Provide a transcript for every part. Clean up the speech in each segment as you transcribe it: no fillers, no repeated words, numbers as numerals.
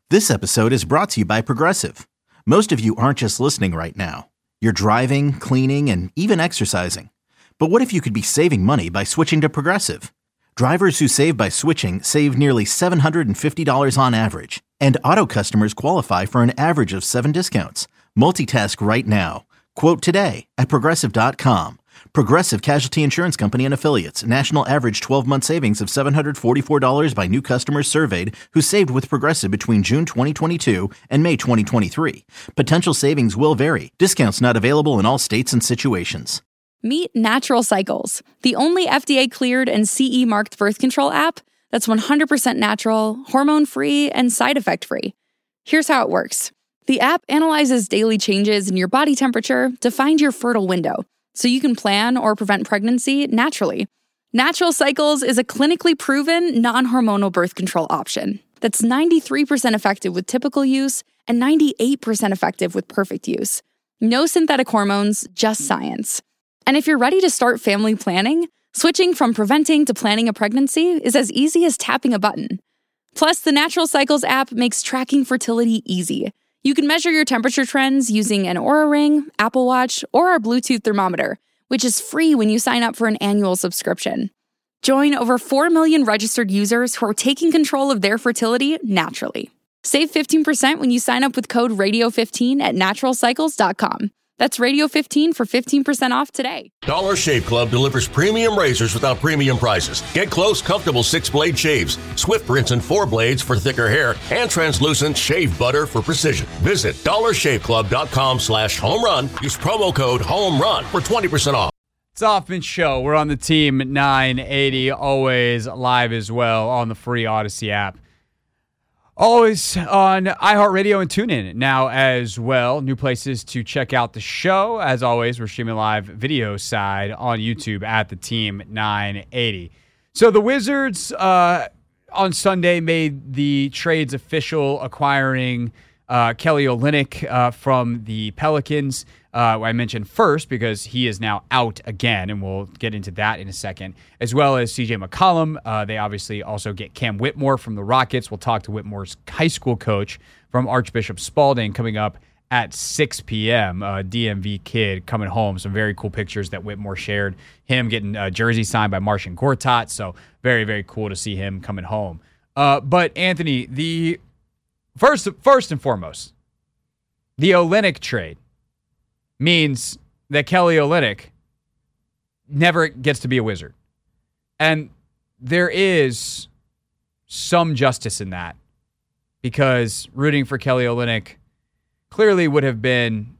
This episode is brought to you by Progressive. Most of you aren't just listening right now. You're driving, cleaning, and even exercising. But what if you could be saving money by switching to Progressive? Drivers who save by switching save nearly $750 on average. And auto customers qualify for an average of 7 discounts. Multitask right now. Quote today at Progressive.com. Progressive Casualty Insurance Company and Affiliates. National average 12-month savings of $744 by new customers surveyed who saved with Progressive between June 2022 and May 2023. Potential savings will vary. Discounts not available in all states and situations. Meet Natural Cycles, the only FDA-cleared and CE-marked birth control app that's 100% natural, hormone-free, and side effect-free. Here's how it works. The app analyzes daily changes in your body temperature to find your fertile window, so you can plan or prevent pregnancy naturally. Natural Cycles is a clinically proven, non-hormonal birth control option that's 93% effective with typical use and 98% effective with perfect use. No synthetic hormones, just science. And if you're ready to start family planning, switching from preventing to planning a pregnancy is as easy as tapping a button. Plus, the Natural Cycles app makes tracking fertility easy. You can measure your temperature trends using an Oura Ring, Apple Watch, or our Bluetooth thermometer, which is free when you sign up for an annual subscription. Join over 4 million registered users who are taking control of their fertility naturally. Save 15% when you sign up with code RADIO15 at naturalcycles.com. That's Radio15 for 15% off today. Dollar Shave Club delivers premium razors without premium prices. Get close, comfortable 6-blade shaves, swift rinse and 4 blades for thicker hair, and translucent shave butter for precision. Visit dollarshaveclub.com/home run. Use promo code HOME RUN for 20% off. It's Hoffman Show. We're on the team 980, always live as well on the free Odyssey app. Always on iHeartRadio and TuneIn now as well. New places to check out the show. As always, we're streaming live video side on YouTube at the Team 980. So the Wizards on Sunday made the trades official, acquiring Kelly Olynyk from the Pelicans. I mentioned first because he is now out again, and we'll get into that in a second, as well as C.J. McCollum. They obviously also get Cam Whitmore from the Rockets. We'll talk to Whitmore's high school coach from Archbishop Spalding coming up at 6 p.m. DMV kid coming home. Some very cool pictures that Whitmore shared. Him getting a jersey signed by Marcin Gortat. So very, very cool to see him coming home. But Anthony, the first and foremost, the Olynyk trade means that Kelly Olynyk never gets to be a Wizard. And there is some justice in that, because rooting for Kelly Olynyk clearly would have been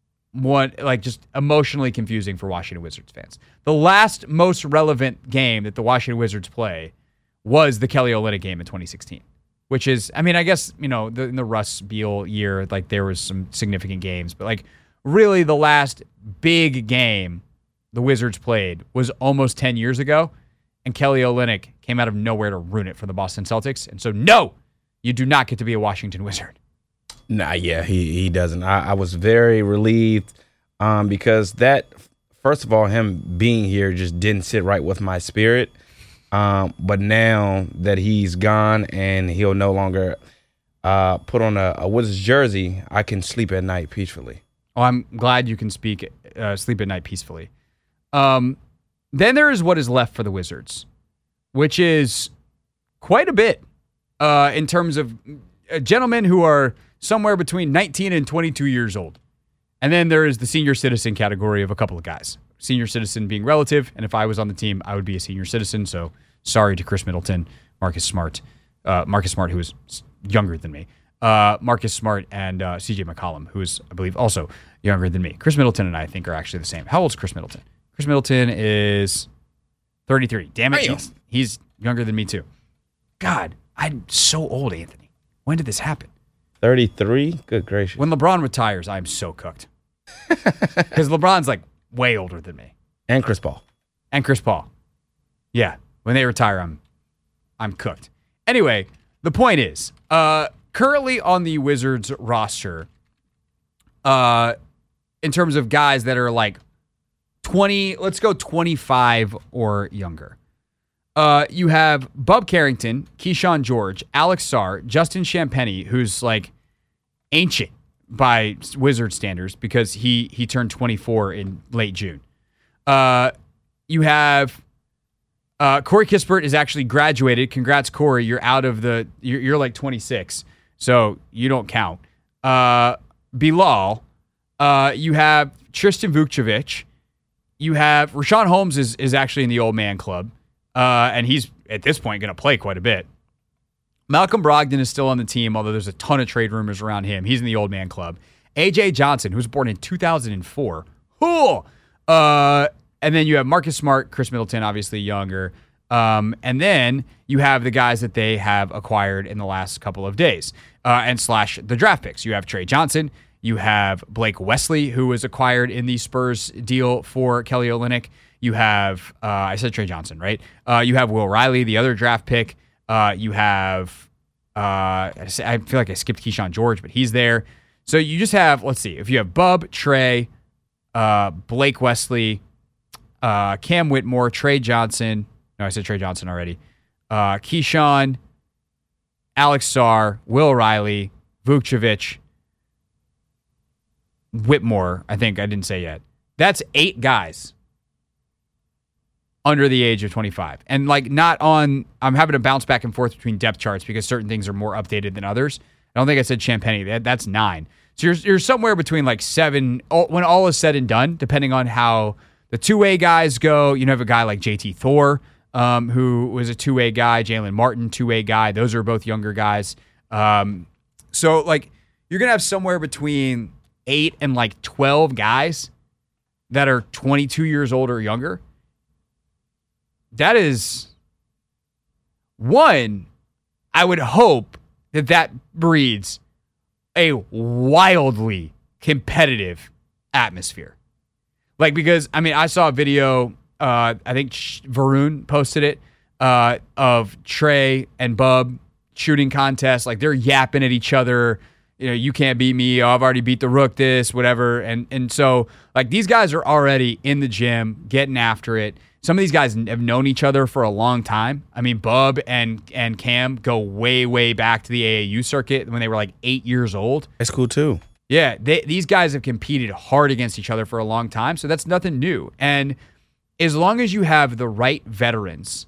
just emotionally confusing for Washington Wizards fans. The last most relevant game that the Washington Wizards play was the Kelly Olynyk game in 2016. Which is, I guess, in the Russ Beal year, there was some significant games, but really the last big game the Wizards played was almost 10 years ago, and Kelly Olynyk came out of nowhere to ruin it for the Boston Celtics. And so, no, you do not get to be a Washington Wizard. Nah, yeah, he doesn't. I was very relieved because that, first of all, him being here just didn't sit right with my spirit. But now that he's gone and he'll no longer put on a Wizards jersey, I can sleep at night peacefully. Oh, I'm glad you can sleep at night peacefully. Then there is what is left for the Wizards, which is quite a bit in terms of gentlemen who are somewhere between 19 and 22 years old. And then there is the senior citizen category of a couple of guys. Senior citizen being relative, and if I was on the team, I would be a senior citizen, so sorry to Chris Middleton, Marcus Smart, who is younger than me, Marcus Smart, and C.J. McCollum, who is, I believe, also younger than me. Chris Middleton and I think are actually the same. How old is Chris Middleton? Chris Middleton is 33. Damn it, he's younger than me too. God, I'm so old, Anthony. When did this happen? 33? Good gracious. When LeBron retires, I'm so cooked. Because LeBron's way older than me. And Chris Paul. Yeah. When they retire, I'm cooked. Anyway, the point is, currently on the Wizards roster, in terms of guys that are 20, let's go 25 or younger. You have Bub Carrington, Keyshawn George, Alex Sarr, Justin Champagnie, who's like ancient by Wizard standards because he turned 24 in late June. You have Corey Kispert is actually graduated. Congrats, Corey. You're out of you're like 26, so you don't count. Bilal. You have Tristan Vukcevic. You have Rashawn Holmes is actually in the old man club. And he's, at this point, going to play quite a bit. Malcolm Brogdon is still on the team, although there's a ton of trade rumors around him. He's in the old man club. A.J. Johnson, who was born in 2004. And then you have Marcus Smart, Chris Middleton, obviously younger. And then you have the guys that they have acquired in the last couple of days and / the draft picks. You have Trey Johnson. You have Blake Wesley, who was acquired in the Spurs deal for Kelly Olynyk. You have, I said Trey Johnson, right? You have Will Riley, the other draft pick. You have, I feel like I skipped Keyshawn George, but he's there. So you just have, let's see, if you have Bub, Trey, Blake Wesley, Cam Whitmore, Trey Johnson. No, I said Trey Johnson already. Keyshawn, Alex Sarr, Will Riley, Vukcevic, Whitmore, I think I didn't say yet. That's 8 guys under the age of 25. And like I'm having to bounce back and forth between depth charts because certain things are more updated than others. I don't think I said Champagnie. That's 9. So you're somewhere between like 7, when all is said and done, depending on how the two-way guys go. You have a guy like JT Thor, who was a two-way guy, Jalen Martin, two-way guy. Those are both younger guys. So like you're going to have somewhere between 8 and like 12 guys that are 22 years old or younger. That is one, I would hope that breeds a wildly competitive atmosphere. Like, because, I mean, I saw a video, I think Varun posted it, of Trey and Bub shooting contest. Like, they're yapping at each other. You can't beat me. Oh, I've already beat the Rook, this, whatever. And so, like, these guys are already in the gym, getting after it. Some of these guys have known each other for a long time. I mean, Bub and Cam go way, way back to the AAU circuit when they were like 8 years old. That's cool, too. Yeah, these guys have competed hard against each other for a long time, so that's nothing new. And as long as you have the right veterans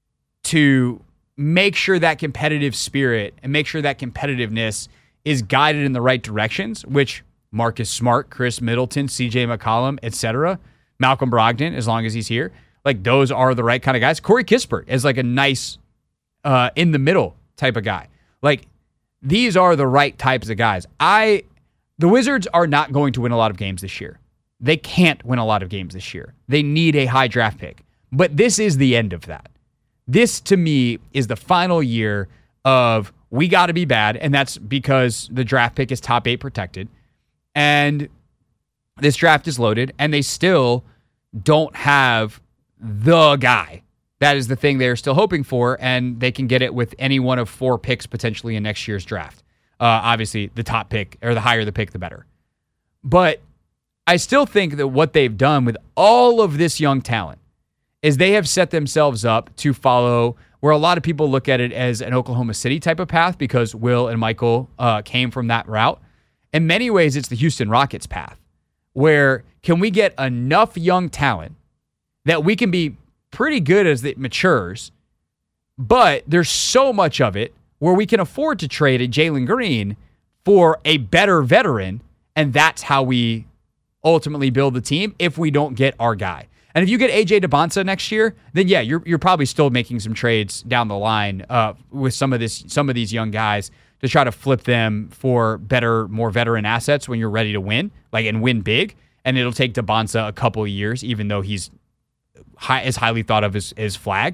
to make sure that competitive spirit and make sure that competitiveness is guided in the right directions, which Marcus Smart, Chris Middleton, CJ McCollum, etc., Malcolm Brogdon, as long as he's here, like those are the right kind of guys. Corey Kispert is like a nice in the middle type of guy. Like these are the right types of guys. The Wizards are not going to win a lot of games this year. They can't win a lot of games this year. They need a high draft pick. But this is the end of that. This, to me, is the final year of we got to be bad, and that's because the draft pick is top 8 protected. And this draft is loaded, and they still don't have the guy. That is the thing they're still hoping for, and they can get it with any one of 4 picks potentially in next year's draft. Obviously, the top pick, or the higher the pick, the better. But I still think that what they've done with all of this young talent is they have set themselves up to follow where a lot of people look at it as an Oklahoma City type of path because Will and Michael came from that route. In many ways, it's the Houston Rockets path, where can we get enough young talent that we can be pretty good as it matures, but there's so much of it where we can afford to trade a Jalen Green for a better veteran, and that's how we ultimately build the team if we don't get our guy. And if you get AJ DeBonsa next year, then yeah, you're probably still making some trades down the line with some of these young guys to try to flip them for better, more veteran assets when you're ready to win, like and win big. And it'll take DeBonsa a couple of years, even though he's as highly thought of as Flag.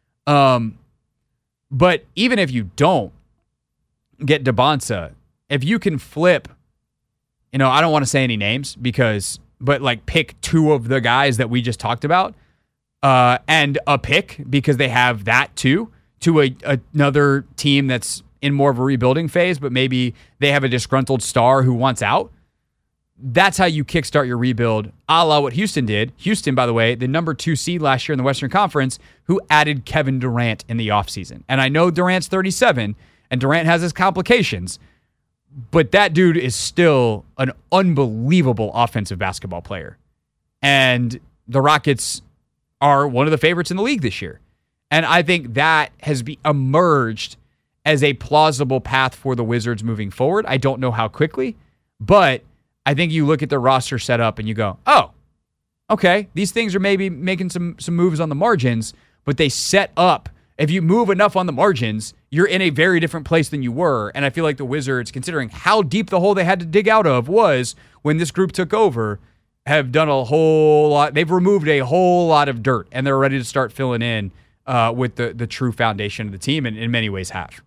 But even if you don't get DeBonsa, if you can flip, I don't want to say any names but like pick 2 of the guys that we just talked about and a pick because they have that too to another team that's in more of a rebuilding phase, but maybe they have a disgruntled star who wants out. that's how you kickstart your rebuild, a la what Houston did. Houston, by the way, the number 2 seed last year in the Western Conference, who added Kevin Durant in the offseason. And I know Durant's 37, and Durant has his complications, but that dude is still an unbelievable offensive basketball player. And the Rockets are one of the favorites in the league this year. And I think that has emerged as a plausible path for the Wizards moving forward. I don't know how quickly, but I think you look at the roster setup and you go, oh, okay, these things are maybe making some moves on the margins, but they set up. If you move enough on the margins, you're in a very different place than you were. And I feel like the Wizards, considering how deep the hole they had to dig out of was when this group took over, have done a whole lot. They've removed a whole lot of dirt, and they're ready to start filling in with the true foundation of the team, and in many ways have.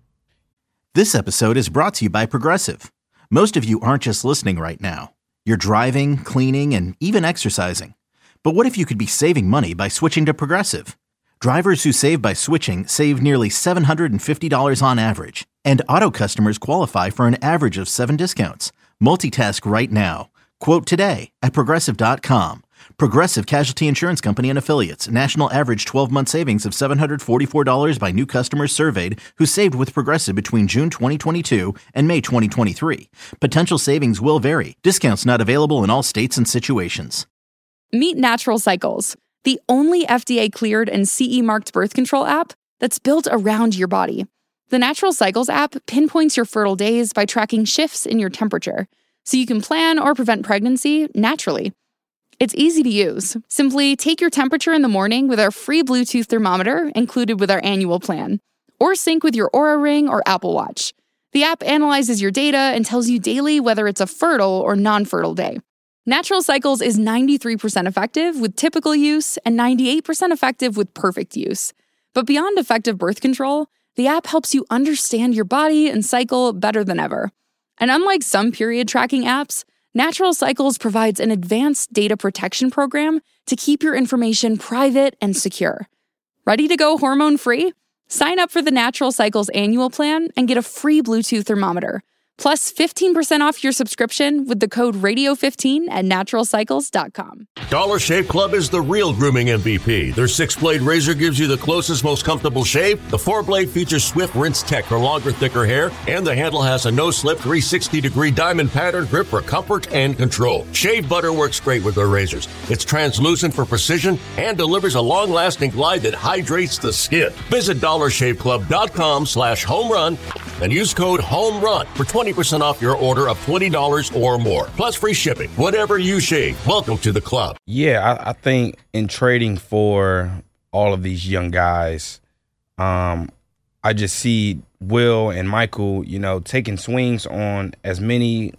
This episode is brought to you by Progressive. Most of you aren't just listening right now. You're driving, cleaning, and even exercising. But what if you could be saving money by switching to Progressive? Drivers who save by switching save nearly $750 on average. And auto customers qualify for an average of 7 discounts. Multitask right now. Quote today at Progressive.com. Progressive Casualty Insurance Company and Affiliates. National average 12-month savings of $744 by new customers surveyed who saved with Progressive between June 2022 and May 2023. Potential savings will vary. Discounts not available in all states and situations. Meet Natural Cycles, the only FDA-cleared and CE-marked birth control app that's built around your body. The Natural Cycles app pinpoints your fertile days by tracking shifts in your temperature, so you can plan or prevent pregnancy naturally. It's easy to use. Simply take your temperature in the morning with our free Bluetooth thermometer included with our annual plan, or sync with your Oura Ring or Apple Watch. The app analyzes your data and tells you daily whether it's a fertile or non-fertile day. Natural Cycles is 93% effective with typical use and 98% effective with perfect use. But beyond effective birth control, the app helps you understand your body and cycle better than ever. And unlike some period tracking apps, Natural Cycles provides an advanced data protection program to keep your information private and secure. Ready to go hormone-free? Sign up for the Natural Cycles annual plan and get a free Bluetooth thermometer, plus 15% off your subscription with the code radio15 at naturalcycles.com. Dollar Shave Club is the real grooming MVP. Their 6-blade razor gives you the closest, most comfortable shave. The 4-blade features Swift Rinse Tech for longer, thicker hair, and the handle has a no-slip 360-degree diamond pattern grip for comfort and control. Shave butter works great with their razors. It's translucent for precision and delivers a long-lasting glide that hydrates the skin. Visit dollarshaveclub.com/homerun and use code HOMERUN for 20% off your order of $20 or more, plus free shipping. Whatever you shave, welcome to the club. Yeah, I think in trading for all of these young guys, I just see Will and Michael, taking swings on as many,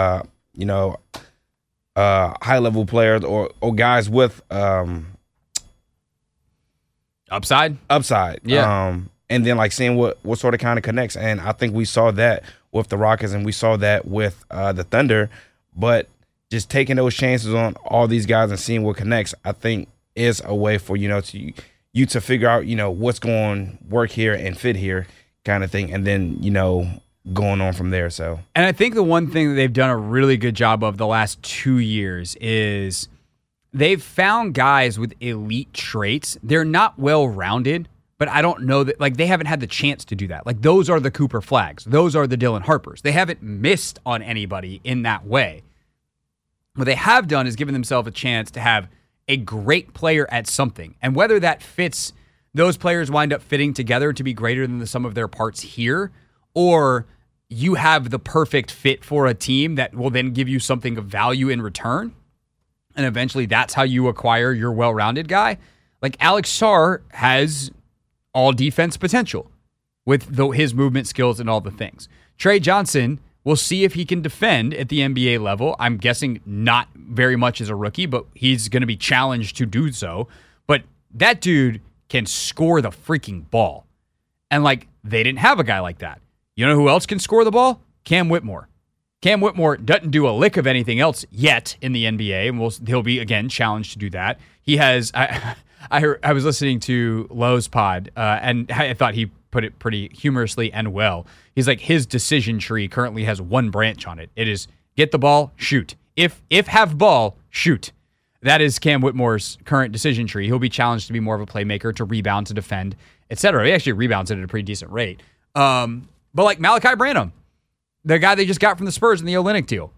high-level players or guys with Upside. Yeah. And then seeing what sort of kind of connects. And I think we saw that with the Rockets and we saw that with the Thunder. But just taking those chances on all these guys and seeing what connects, I think is a way for, to figure out, what's going to work here and fit here kind of thing. And then, going on from there. So, and I think the one thing that they've done a really good job of the last 2 years is they've found guys with elite traits. They're not well-rounded, but I don't know that, they haven't had the chance to do that. Those are the Cooper Flags. Those are the Dylan Harpers. They haven't missed on anybody in that way. What they have done is given themselves a chance to have a great player at something. And whether that fits, those players wind up fitting together to be greater than the sum of their parts here, or you have the perfect fit for a team that will then give you something of value in return. And eventually that's how you acquire your well-rounded guy. Alex Sarr has all defense potential with his movement skills and all the things. Trey Johnson, we'll see if he can defend at the NBA level. I'm guessing not very much as a rookie, but he's going to be challenged to do so. But that dude can score the freaking ball. And they didn't have a guy like that. You know who else can score the ball? Cam Whitmore. Cam Whitmore doesn't do a lick of anything else yet in the NBA, and he'll be, again, challenged to do that. He has... I was listening to Lowe's pod, and I thought he put it pretty humorously and well. He's his decision tree currently has one branch on it. It is get the ball, shoot. if have ball, shoot. That is Cam Whitmore's current decision tree. He'll be challenged to be more of a playmaker, to rebound, to defend, etc. He actually rebounds it at a pretty decent rate. But like Malachi Branham, the guy they just got from the Spurs in the Olynyk deal,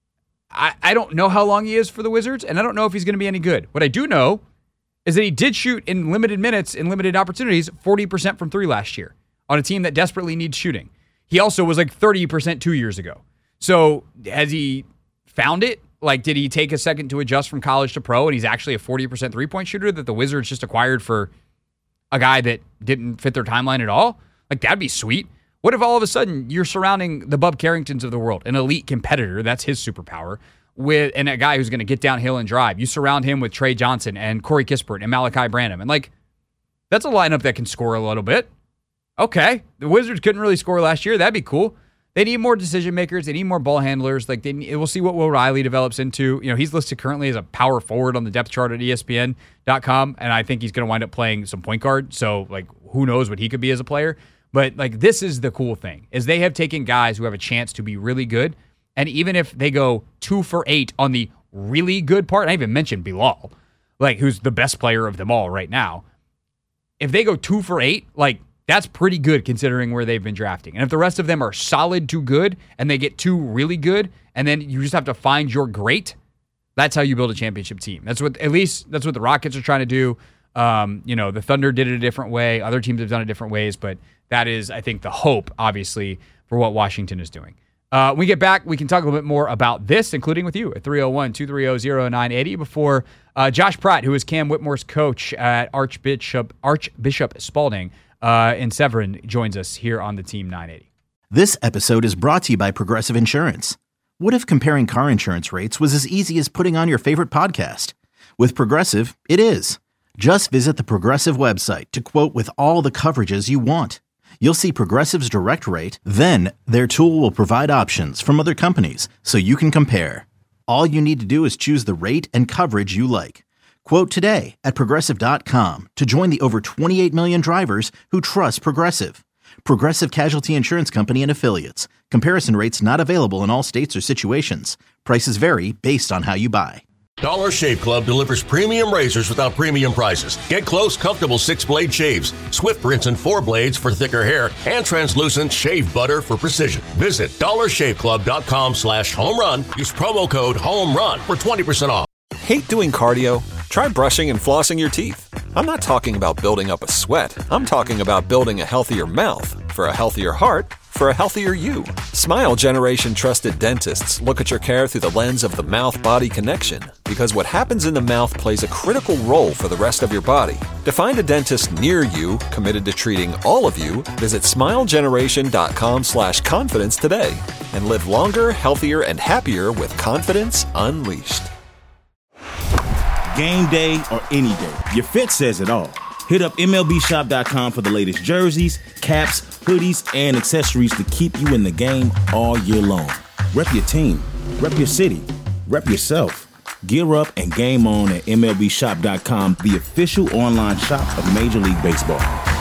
I don't know how long he is for the Wizards, and I don't know if he's going to be any good. What I do know is that he did shoot in limited minutes, in limited opportunities, 40% from three last year on a team that desperately needs shooting. He also was like 30% 2 years ago. So has he found it? Like, did he take a second to adjust from college to pro, and he's actually a 40% three-point shooter that the Wizards just acquired for a guy that didn't fit their timeline at all? Like, that'd be sweet. What if all of a sudden you're surrounding the Bub Carringtons of the world, an elite competitor, that's his superpower, and a guy who's going to get downhill and drive. You surround him with Trey Johnson and Corey Kispert and Malachi Branham. And, like, that's a lineup that can score a little bit. Okay, the Wizards couldn't really score last year. That'd be cool. They need more decision makers. They need more ball handlers. Like, we'll see what Will Riley develops into. You know, he's listed currently as a power forward on the depth chart at ESPN.com, and I think he's going to wind up playing some point guard. So, like, who knows what he could be as a player. But, like, this is the cool thing, is they have taken guys who have a chance to be really good, and even if they go 2 for 8 on the really good part, I even mentioned Bilal, like, who's the best player of them all right now. If they go 2 for 8, like, that's pretty good considering where they've been drafting. And if the rest of them are solid to good and they get 2 really good, and then you just have to find your great, that's how you build a championship team. That's what the Rockets are trying to do. The Thunder did it a different way. Other teams have done it different ways, but that is, I think, the hope, obviously, for what Washington is doing. When we get back, we can talk a little bit more about this, including with you at 301-230-0980 before Josh Pratt, who is Cam Whitmore's coach at Archbishop Spalding in Severn, joins us here on the Team 980. This episode is brought to you by Progressive Insurance. What if comparing car insurance rates was as easy as putting on your favorite podcast? With Progressive, it is. Just visit the Progressive website to quote with all the coverages you want. You'll see Progressive's direct rate, then their tool will provide options from other companies so you can compare. All you need to do is choose the rate and coverage you like. Quote today at Progressive.com to join the over 28 million drivers who trust Progressive. Progressive Casualty Insurance Company and Affiliates. Comparison rates not available in all states or situations. Prices vary based on how you buy. Dollar Shave Club delivers premium razors without premium prices. Get close, comfortable 6-blade shaves, swift rinse and 4 blades for thicker hair, and translucent shave butter for precision. Visit dollarshaveclub.com/homerun. Use promo code HOMERUN for 20% off. Hate doing cardio? Try brushing and flossing your teeth. I'm not talking about building up a sweat. I'm talking about building a healthier mouth. For a healthier heart, for a healthier you. Smile Generation trusted dentists look at your care through the lens of the mouth-body connection, because what happens in the mouth plays a critical role for the rest of your body. To find a dentist near you committed to treating all of you, visit smilegeneration.com/confidence today and live longer, healthier, and happier with confidence unleashed. Game day or any day, your fit says it all. Hit up MLBshop.com for the latest jerseys, caps, hoodies, and accessories to keep you in the game all year long. Rep your team, rep your city, rep yourself. Gear up and game on at MLBshop.com, the official online shop of Major League Baseball.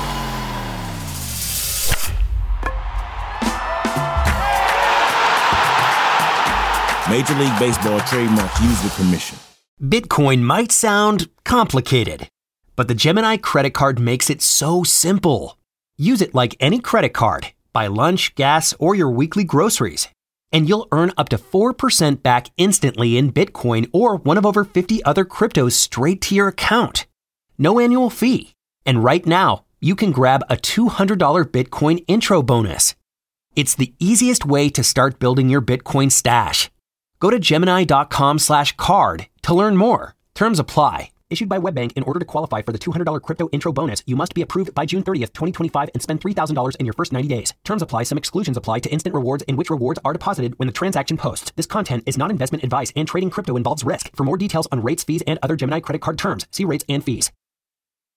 Major League Baseball trademark used with permission. Bitcoin might sound complicated, but the Gemini credit card makes it so simple. Use it like any credit card. Buy lunch, gas, or your weekly groceries, and you'll earn up to 4% back instantly in Bitcoin or one of over 50 other cryptos straight to your account. No annual fee. And right now, you can grab a $200 Bitcoin intro bonus. It's the easiest way to start building your Bitcoin stash. Go to Gemini.com/card to learn more. Terms apply. Issued by WebBank. In order to qualify for the $200 crypto intro bonus, you must be approved by June 30th, 2025 and spend $3,000 in your first 90 days. Terms apply. Some exclusions apply to instant rewards in which rewards are deposited when the transaction posts. This content is not investment advice and trading crypto involves risk. For more details on rates, fees, and other Gemini credit card terms, see rates and fees.